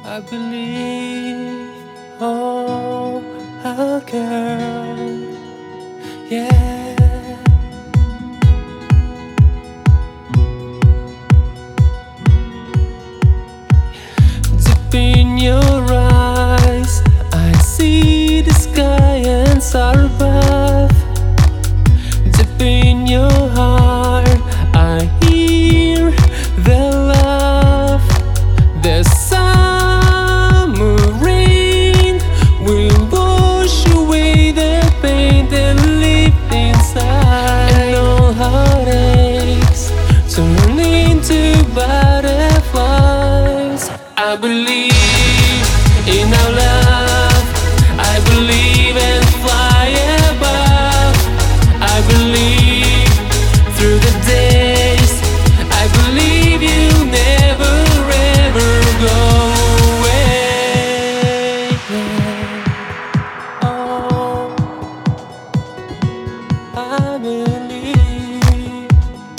I believe, oh, a girl, yeah. Deep in your eyes, I see the sky and star above. Deep in your heart, I hear the love. The summer rain will wash away the pain that lived inside, and all heartaches turn into butterflies. I believe in our love. I believe and fly above. I believe through the days. I believe you never ever go away. Oh, I believe.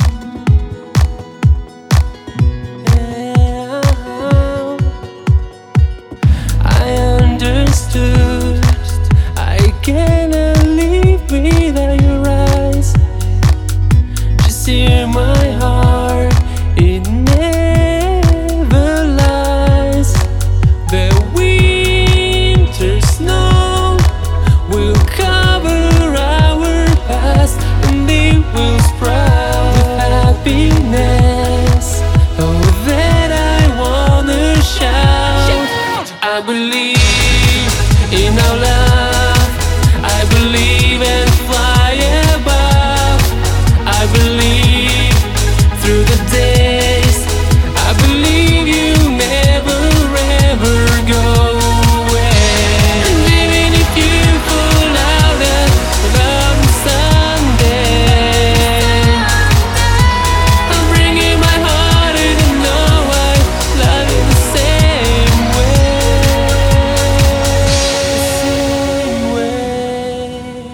Yeah. I understood. I cannot live without your eyes. Just hear my heart, it never lies. The winter snow will cover our past, and it will sprout with happiness. Oh, that I wanna shout. I believe in our love. I believe and fly above. I believe through the days. I believe you never ever go away. And even if you fall out on Sunday, I'm bringing my heart and you know I love you the same way.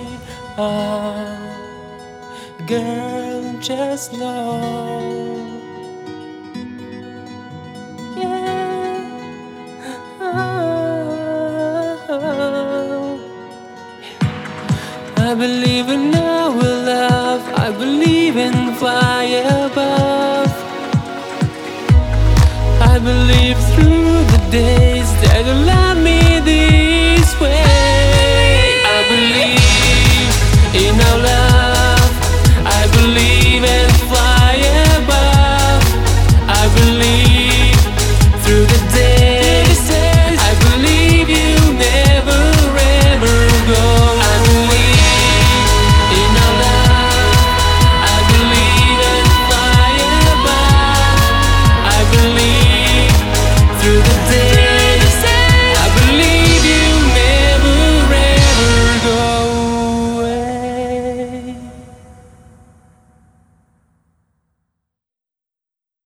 Girl, just know, yeah. I believe in our love. I believe in fly above. I believe through the days that you love me this way. I believe in our love. I believe and fly above. I believe through the days. I believe you never ever go. I believe in our love. I believe and fly above. I believe